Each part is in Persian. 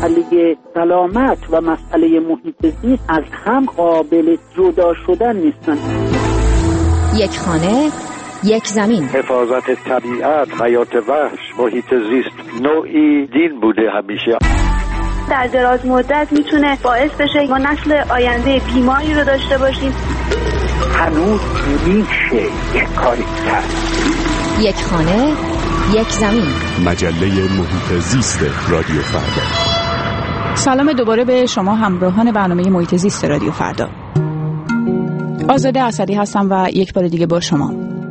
مسئله سلامت و مسئله محیط زیست از هم قابل جدا شدن نیستن. یک خانه، یک زمین. حفاظت طبیعت، حیات وحش، محیط زیست نوعی دین بوده همیشه. در دراز مدت میتونه باعث بشه ما نسل آینده بیماری رو داشته باشیم. هنوز میشه یک کاری کرد. یک خانه، یک زمین. مجله محیط زیست رادیو فردا. سلام دوباره به شما همراهان برنامه محیط زیست رادیو فردا. آزاده اسدی هستم و یک بار دیگه با شما.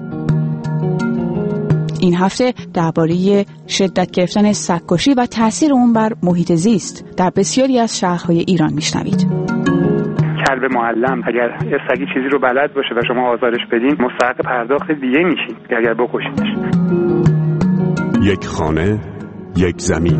این هفته درباره شدت گرفتن سگ‌کشی و تأثیر اون بر محیط زیست در بسیاری از شهرهای ایران میشنوید. کلب معلم اگر یه سگی چیزی رو بلد باشه و شما آزارش بدین مستحق پرداخت دیگه میشین اگر بکشیدش. یک خانه، یک زمین.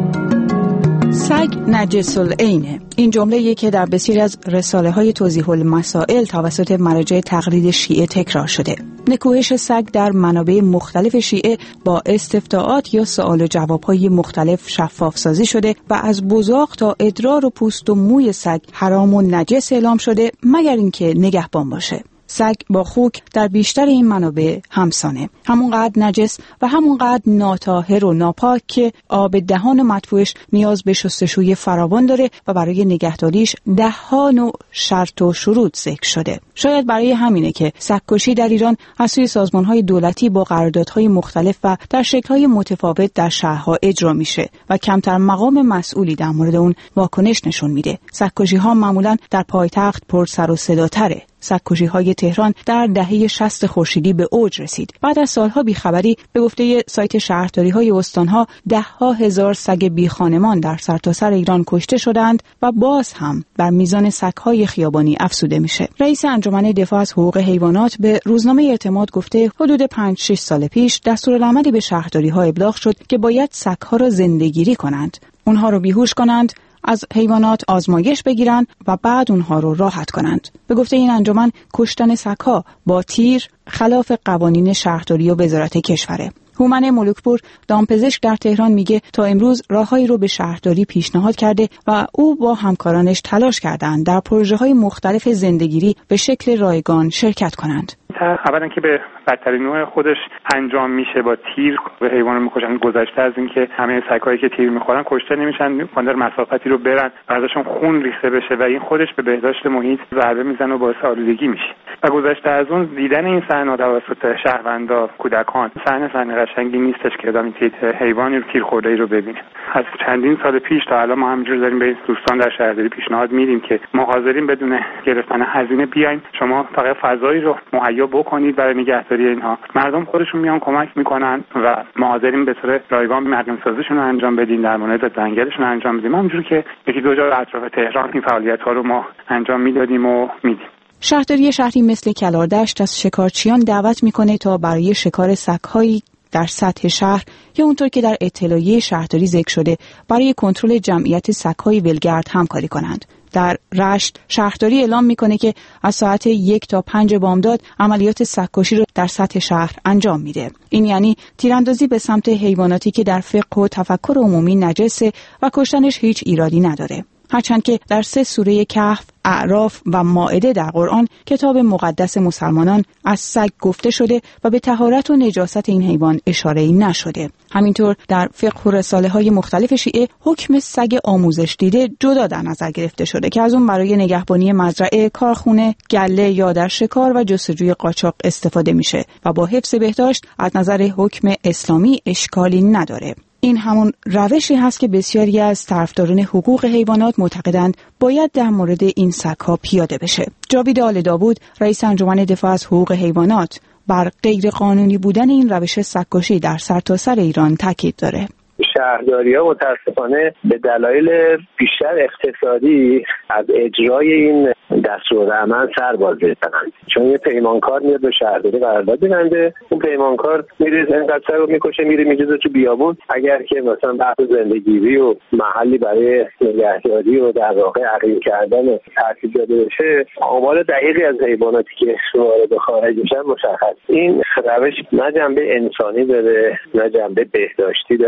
سگ نجس العینه. این جمله‌ای که در بسیاری از رساله‌های توضیح المسائل توسط مراجع تقلید شیعه تکرار شده. نکوهش سگ در منابع مختلف شیعه با استفتاءات یا سوال و جواب‌های مختلف شفاف سازی شده و از بزاق تا ادرار و پوست و موی سگ حرام و نجس اعلام شده مگر اینکه نگهبان باشه. سگ با خوک در بیشتر این منابع همسانه، همونقدر نجس و همونقدر ناطاهر و ناپاک که آب دهان مدفوعش نیاز به شستشوی فراوان داره و برای نگهداریش 10 نوع شرط و شروط ذکر شده. شاید برای همینه که سگ‌کشی در ایران از سوی سازمان‌های دولتی با قراردادهای مختلف و در شکل‌های متفاوت در شهرها اجرا میشه و کمتر مقام مسئولی در مورد اون واکنش نشون میده. سگ‌کشی‌ها معمولاً در پایتخت پر سر و صداتره. سگ‌کشی‌های تهران در دهه 60 خورشیدی به اوج رسید. بعد از سالها بیخبری به گفته سایت شهرداری‌های استان‌ها 10,000 سگ بیخانمان در سرتاسر ایران کشته شدند و باز هم بر میزان سگ‌های خیابانی افزوده میشه. رئیس انجمن دفاع از حقوق حیوانات به روزنامه اعتماد گفته حدود 5-6 سال پیش دستورالعملی به شهرداری‌ها ابلاغ شد که باید سگ‌ها را زنده‌گیری کنند. اونها رو بیهوش کنند، از حیوانات آزمایش بگیرن و بعد اونها رو راحت کنند. به گفته این انجمن کشتن سگ‌ها با تیر خلاف قوانین شهرداری و وزارت کشوره. هومن ملوکپور دامپزشک در تهران میگه تا امروز راههایی رو به شهرداری پیشنهاد کرده و او با همکارانش تلاش کردند در پروژه‌های مختلف زندگیری به شکل رایگان شرکت کنند. اولا که به بدترین نوع خودش انجام میشه، با تیر به حیوان میکشن. گذشته از اینکه همه سگ‌هایی که تیر میخورن کشته نمیشن، در مسافتی رو برن و ازشون خون ریخته بشه و این خودش به بهداشت محیط ضربه میزنه و باعث آلودگی میشه. و گذشته از اون دیدن این صحنه توسط شهروندا، کودکان، صحنه قشنگی نیستش که آدم حیوانی رو تیر خورده ای رو ببینه. از چندین سال پیش تا الان ما همینجور داریم به دوستان در شهرداری پیشنهاد میدیم که ما حاضرین بدون گرفتن هزینه بیاین، شما فقط فضایی رو مهیا بکنید برای نگهداری اینها. مردم خودشون میان کمک میکنن و ما حاضرین به طور رایگان مردم سازیشون رو انجام بدیم، در مورد جنگلشون انجام بدیم. همونجوری که یکی دو جا اطراف تهران این فعالیت‌ها رو ما انجام میدادیم و میدیم. شهرداری شهری مثل کلاردشت از شکارچیان دعوت میکنه تا برای شکار سگ‌هایی در سطح شهر یا اونطور که در اطلاعیه شهرداری ذکر شده برای کنترل جمعیت سگ‌های ولگرد همکاری کنند. در رشت شهرداری اعلام میکنه که از ساعت 1 تا 5 بامداد عملیات سگ‌کشی رو در سطح شهر انجام میده. این یعنی تیراندازی به سمت حیواناتی که در فقه و تفکر عمومی نجسه و کشتنش هیچ ایرادی نداره. هرچند که در 3 سوره کهف، اعراف و مائده در قرآن کتاب مقدس مسلمانان از سگ گفته شده و به طهارت و نجاست این حیوان اشاره‌ای نشده. همینطور در فقه و رساله‌های مختلف شیعه حکم سگ آموزش دیده جدا در نظر گرفته شده که از اون برای نگهبانی مزرعه، کارخونه، گله یا در شکار و جستجوی قاچاق استفاده میشه و با حفظ بهداشت از نظر حکم اسلامی اشکالی نداره. این همون روشی هست که بسیاری از طرفداران حقوق حیوانات معتقدند باید در مورد این سگ‌ها پیاده بشه. جاوید آل داوود، رئیس انجمن دفاع از حقوق حیوانات، بر غیر قانونی بودن این روش سگ‌کشی در سرتاسر ایران تاکید داره. شهرداری‌ها متاسفانه به دلایل بیشتر اقتصادی از اجرای این دستورالعمل سر باز می‌زنند. چون یه پیمانکار میاد به شهرداری قرارداد می‌بنده، اون پیمانکار میره اینقدر رو میکشه، میره میذاره تو بیابون. اگر که مثلا بحث زندگیری و محلی برای نگهداری و در واقع عقیم کردن ترتیب داده بشه، آمار دقیقی از حیواناتی که وارد خارج میشن مشخص. این روش نه جنبه انسانی داره، نه جنبه بهداشتی داره،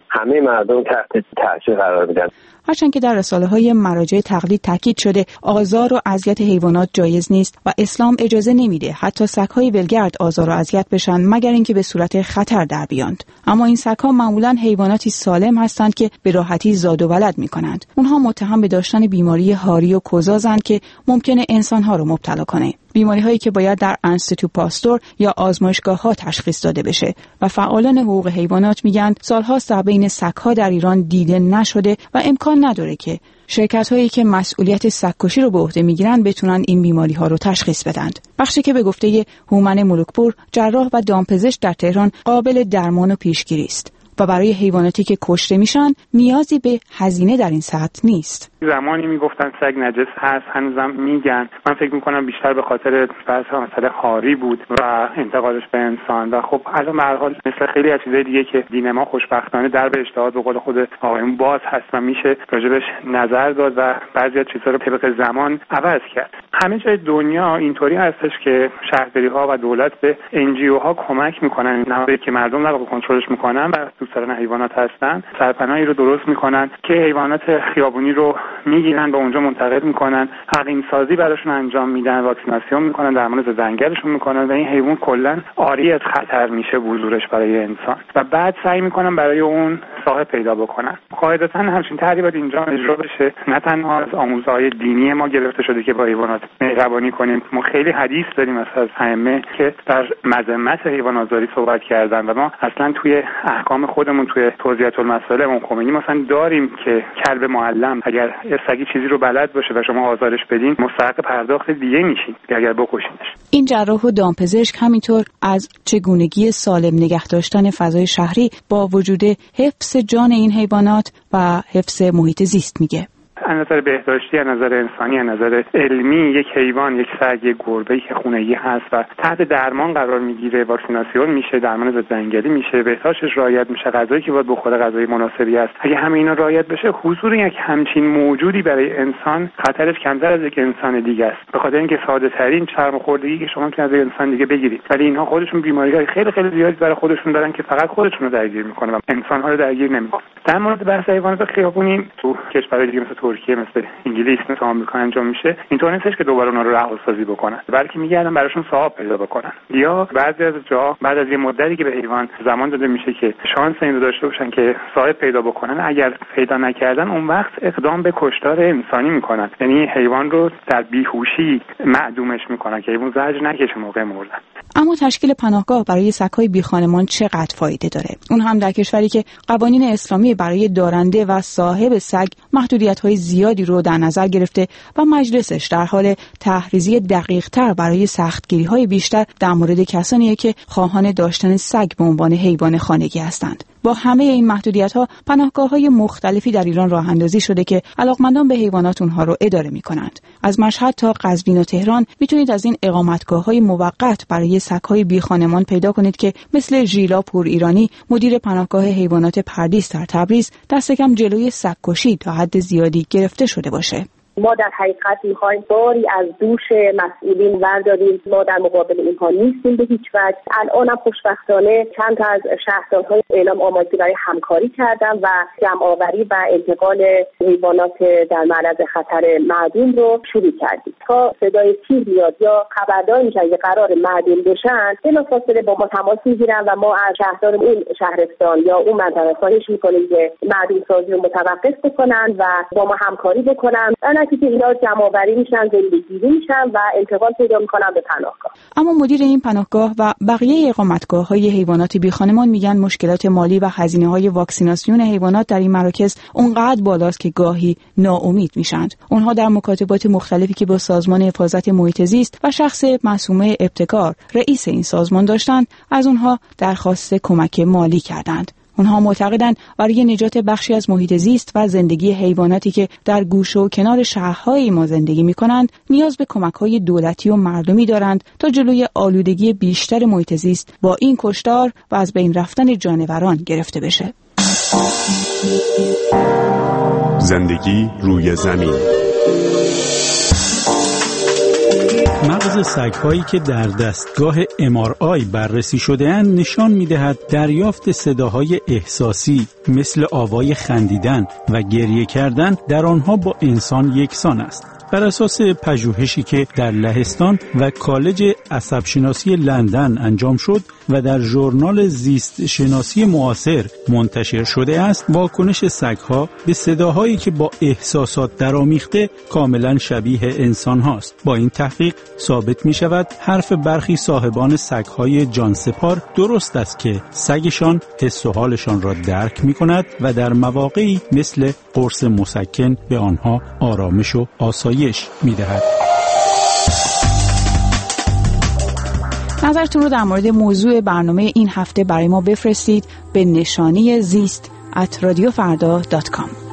همه مردم تحت تاثیر قرار میدن. هرچند که در رساله‌های مراجع تقلید تاکید شده آزار و اذیت حیوانات جایز نیست و اسلام اجازه نمیده حتی سگ‌های ولگرد آزار و اذیت بشن مگر اینکه به صورت خطر در بیاند. اما این سگ‌ها معمولاً حیواناتی سالم هستند که به راحتی زاد و ولد می‌کنند. اونها متهم به داشتن بیماری هاری و کوزازند که ممکنه انسان‌ها رو مبتلا کنه. بیماری‌هایی که باید در انستیتو پاستور یا آزمایشگاه‌ها تشخیص داده بشه و فعالان حقوق حیوانات میگن سال‌هاست در بین سگ‌ها در ایران دیده نشده و امکان نداره که شرکت‌هایی که مسئولیت سگ‌کشی رو به عهده میگیرن بتونن این بیماری‌ها رو تشخیص بدند. بخشی که به گفته هومن ملوکپور جراح و دامپزشک در تهران قابل درمان و پیشگیری است و برای حیواناتی که کشته میشن نیازی به هزینه در این سطح نیست. زمانی میگفتن سگ نجس هست، هنوزم میگن. من فکر میکنم بیشتر به خاطر بحث مسئله هاری بود و انتقالش به انسان و خب الان به هر حال مثل خیلی از چیزای دیگه که دین ما خوشبختانه در به اجتهاد به قول خود آقایون باز هست و میشه راجبش نظر داد و بعضی از چیزا رو طبق زمان عوض کرد. همه جای دنیا اینطوری هستش که شهرداری‌ها و دولت به NGO ها کمک میکنن، نهادی که مردم رو کنترلش میکنن و دوستان حیوانات هستن، سرپناهی رو درست میکنن که حیوانات خیابونی رو میگیرن به اونجا منتقل میکنن، حقیم سازی براشون انجام میدن، واکسیناسیون میکنن، درمان زنگلشون میکنن و این حیوان کلا عاری از خطر میشه بزرگش برای انسان و بعد سعی میکنن برای اون صاحب پیدا بکنن. قاعدتا همچین طرحی باید اینجا اجرا بشه، نه تنها از آموزهای دینی ما گرفته شده که با حیوانات مهربانی کنیم. ما خیلی حدیث داریم از ائمه که در مذمت حیوانات‌زاری صحبت کردن و ما اصلا توی احکام خودمون توی توضیحات المسائل امام خمینی مثلا داریم که کلب معلم اگر سگی چیزی رو بلد باشه و شما آزارش بدین مستحق پرداخت دیگه میشین اگر بکشینش. این جراح و دامپزشک همینطور از چگونگی سالم نگه داشتن فضای شهری با وجود حفظ جان این حیوانات و حفظ محیط زیست میگه. از نظر بهداشتی، از نظر انسانی، از نظر علمی یک حیوان، یک سگ، یک گربه‌ای که خونگی هست و تحت درمان قرار میگیره، واکسیناسیون میشه، درمان ضدزنگلی میشه، بهداشتش رعایت میشه، غذایی که باید بخوره غذای مناسبی است. اگه همه اینا رعایت بشه، حضور یک همچین موجودی برای انسان خطرش کمتر از یک انسان دیگه است. به خاطر اینکه ساده ترین سرماخوردگی که شما میتونید از انسان دیگه بگیرید، ولی اینها خودشون بیماری‌های خیلی خیلی زیادی برای خودشون دارن که فقط خودشون رو درگیر میکنه و انسان‌ها رو درگیر نمیکنه. در مورد بحث حیوانات خیابونی تو کشورهای دیگه مثل ترکیه، مثل انگلیس، مثل آمریکا انجام میشه، اینطور نیستش که دوباره اونا رو رهاسازی بکنن، بلکه میگردن براشون صاحب پیدا بکنن. یا بعضی از جا بعد از یه مدتی که به حیوان زمان داده میشه که شانس اینو داشته باشن که صاحب پیدا بکنن، اگر پیدا نکردن اون وقت اقدام به کشتار انسانی میکنن، یعنی حیوان رو در بیهوشی معدومش میکنن که حیوان زجر نکشه موقع مردن. اما تشکیل پناهگاه برای سگ‌های بیخانمان چقدر فایده داره؟ اون هم در کشوری که قوانین اسلامی برای دارنده و صاحب سگ محدودیت‌های زیادی رو در نظر گرفته و مجلسش در حال تحریزی دقیق‌تر برای سختگیری‌های بیشتر در مورد کسانیه که خواهان داشتن سگ به عنوان حیوان خانگی هستند. با همه این محدودیت‌ها پناهگاه‌های مختلفی در ایران راه اندازی شده که علاقمندان به حیوانات اونها رو اداره می‌کنند. از مشهد تا قزوین و تهران میتونید از این اقامتگاه‌های موقت برای سگ‌های بیخانمان پیدا کنید که مثل ژیلا پور ایرانی مدیر پناهگاه حیوانات پردیس در تبریز دست کم جلوی سگ‌کشی تا حد زیادی گرفته شده باشه. ما در حقیقت میخوایم باری از دوش مسئولین برداریم. ما در مقابل اینها نیستیم به هیچ وجه. الان هم خوشبختانه چند تا از شهردارها اعلام آمادگی برای همکاری کردن و جمع‌آوری و انتقال حیوانات در معرض خطر معدوم رو شروع کردیم. تا صدای تیر بیاد یا خبردار میشن که قرار معدوم بشن، بلافاصله با ما تماس میگیرن و ما از شهردار اون شهرستان یا اون منطقه خواهش میکنیم که معدوم سازی رو متوقف بکنن و با ما همکاری بکنن. که اینا جمع‌آوری میشن، زندگی میشن و انتقال پیدا میکنن به پناهگاه. اما مدیر این پناهگاه و بقیه اقامتگاه‌های حیوانات بیخانمان میگن مشکلات مالی و هزینه‌های واکسیناسیون حیوانات در این مراکز اونقدر بالاست که گاهی ناامید میشن. اونها در مکاتبات مختلفی که با سازمان حفاظت محیط زیست و شخص معصومه ابتکار رئیس این سازمان داشتند، از اونها درخواست کمک مالی کردند. اونها معتقدند برای نجات بخشی از محیط زیست و زندگی حیواناتی که در گوشه و کنار شهرهای ما زندگی می‌کنند نیاز به کمک‌های دولتی و مردمی دارند تا جلوی آلودگی بیشتر محیط زیست با این کشتار و از بین رفتن جانوران گرفته بشه. زندگی روی زمین. مغز سگ‌هایی که در دستگاه MRI بررسی شده‌اند نشان می‌دهد دریافت صداهای احساسی مثل آوای خندیدن و گریه کردن در آنها با انسان یکسان است. بر اساس پژوهشی که در لهستان و کالج عصبشناسی لندن انجام شد و در ژورنال زیست شناسی معاصر منتشر شده است، واکنش سگ‌ها به صداهایی که با احساسات درآمیخته کاملا شبیه انسان هاست. با این تحقیق ثابت می شود حرف برخی صاحبان سگ‌های جانسپار درست است که سگشان حس و حالشان را درک می کند و در مواقعی مثل قرص مسکن به آنها آرامش و آسایش می دهد. نظرتون رو در مورد موضوع برنامه این هفته برای ما بفرستید به نشانی زیست@radiofarda.com.